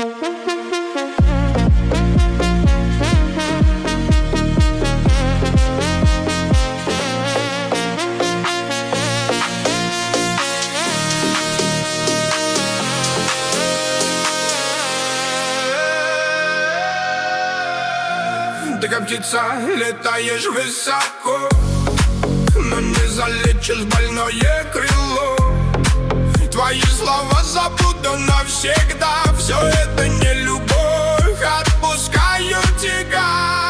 Ты как птица, летаешь высоко, но не залечишь больное крыло. Твои слова забуду навсегда. Все это не любовь, отпускаю тебя.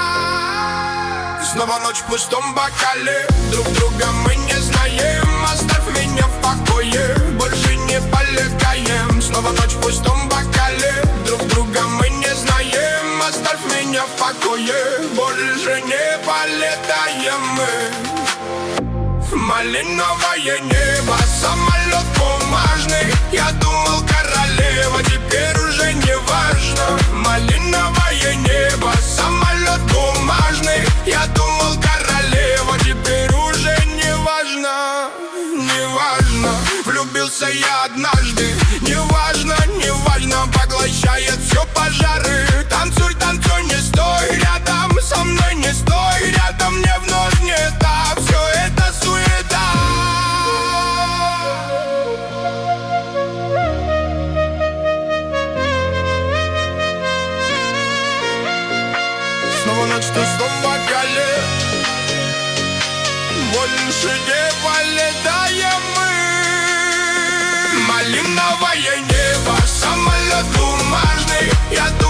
Снова ночь в пустом бокале, друг друга мы не знаем. Оставь меня в покое, больше не полетаем. Снова ночь в пустом бокале, друг друга мы не знаем. Оставь меня в покое, больше не полетаем мы. Малиновое небо, самолет бумажный. Я думал, королева, теперь уже не важно. Малиновое небо, самолет бумажный. Я думал, королева, теперь уже не важно. Не важно, влюбился я однажды. Не важно, не важно, поглощает все пожары. Танцуй, танцуй, не стой рядом со мной, не стой рядом, мне вновь не так. Все это суета. Снова ночь в пустом бокале, больше не полетаем мы. Малиновое небо, самолет бумажный. Я